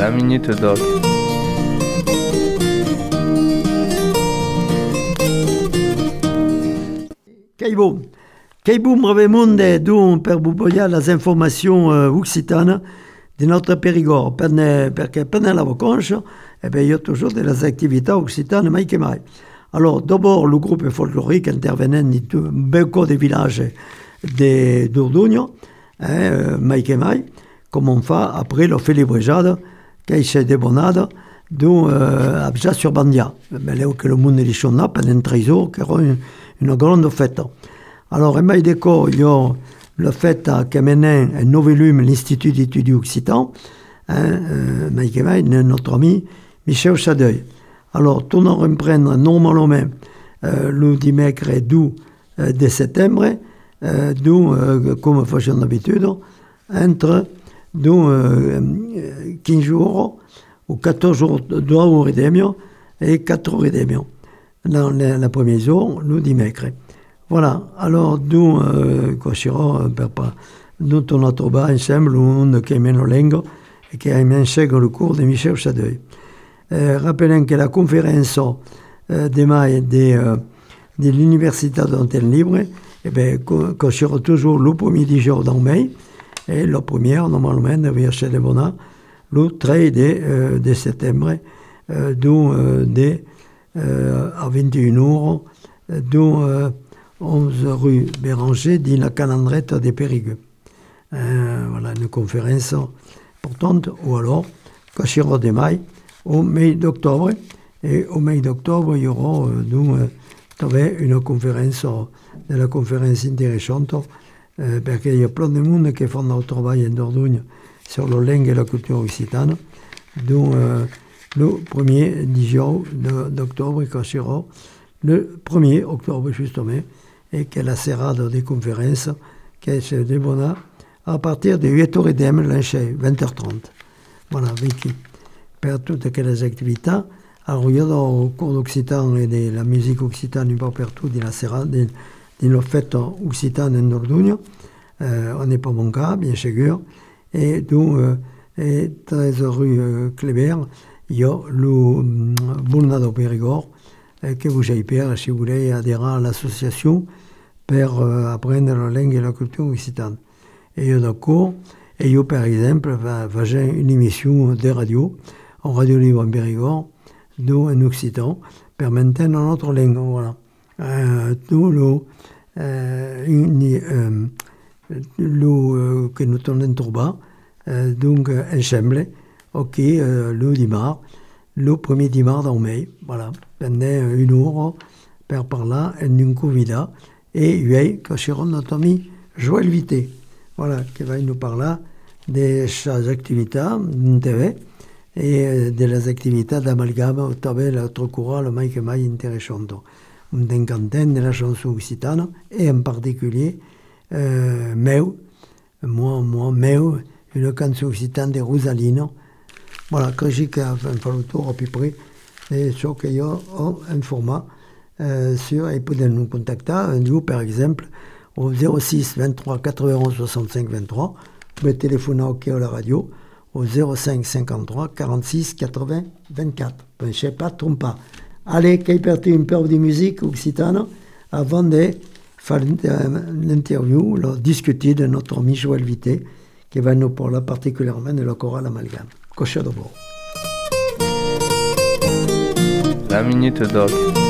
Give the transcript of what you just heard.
La Minute Doc. Keiboum brevemunde d'un per buboia les informations occitanes de notre Périgord, perché pendant la vacances, il y a toujours des activités occitanes, mai que mai. Alors, d'abord, le groupe folklorique intervenant dans beaucoup de villages d'Ordugno, mai que mai, comme on fait après la félibrejada, qui s'est débonnade d'Abja sur Bandia. Mais là, que le monde est là pendant 3 jours, qui era une grande fête. Alors, en mai d'éco, il y a la fête qui mène un nouveau volume l'Institut d'études occitan, mai que mai, notre ami Michel Chadeuil. Alors, tout nous reprendre normalement le dimanche 2 de septembre, comme faisons d'habitude, entre 15 jours ou 14 jours, 2 jours et demi et 4 jours et demi. Dans le premier jour, le dimanche. Voilà, alors nous, nous tournons ensemble, on qui mène la langue et qui a mené le cours de Michel Chadeuil. Rappelons que la conférence de mai de l'Université d'Antenne Libre, sera toujours le premier jour dans mai, et la première, normalement, devait chez les Bonnats, le 13 de septembre, à 21h, 11 rue Béranger, dans la calendrette de Périgueux. Voilà, une conférence importante, ou alors, quand sera de mai, au mai d'octobre, et au mai d'octobre, il y aura une conférence, de la conférence intéressante, parce qu'il y a plein de monde qui font un travail en Dordogne sur la langue et la culture occitane, dont le 1er jour d'octobre, quand sera le 1er octobre, justement, et que la serrade des conférences, qui se débouna à partir de 8h30, lundi, 20h30. Voilà, vécu. Per toutes les activités. Alors, il y a au cours d'occitan et de la musique occitane, un peu partout, dans la serrade, dans la fête occitane en Dordogne. On n'est pas mon cas, bien sûr. Et donc, 13 rue Kléber, il y a le Boulnado Périgord, que vous avez peur si vous voulez adhérer à l'association pour apprendre la langue et la culture occitane. Et il y a d'accord, et il y a par exemple, j'ai une émission de radio, en Radio Libre en Périgord, en occitan, pour maintenir notre langue. Voilà. Tout que nous tournons trop bas, donc ensemble, ok, le dimanche, le premier dimanche en mai, voilà, pendant 1 heure, par là, une convida, et lui, que sera notre ami Joël Vité, voilà, qui va nous parler de ses activités en TV, et de les activités d'amalgame au travers de notre courant, le mai intéressant. Une quinzaine de la chanson occitane, et en particulier, meu, une chanson occitane de Rosalino. Voilà, que j'ai fait le tour à peu près, et ce qu'il y a un format sur, et pouvez nous contacter, nous par exemple, au 06 23 91 65 23, vous pouvez téléphoner au quai à la radio, au 05 53 46 80 24. Pensez pas, trompe pas. Allez, qu'il perde une paire de musique occitane avant de faire l'interview, discuter de notre ami Joël Vité, qui va nous parler particulièrement de la chorale amalgame. Cocha de bord. La Minute Doc.